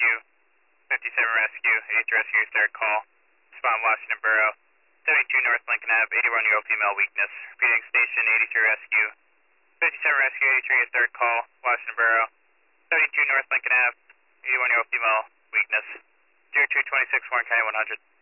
Rescue, 57 Rescue, 83 Rescue, third call. Spawn Washington Borough, 72 North Lincoln Ave, 81-year-old female weakness. Repeating station, 83 Rescue, 57 Rescue, 83, your third call, Washington Borough, 72 North Lincoln Ave, 81-year-old female weakness. 0226 Warren County 100.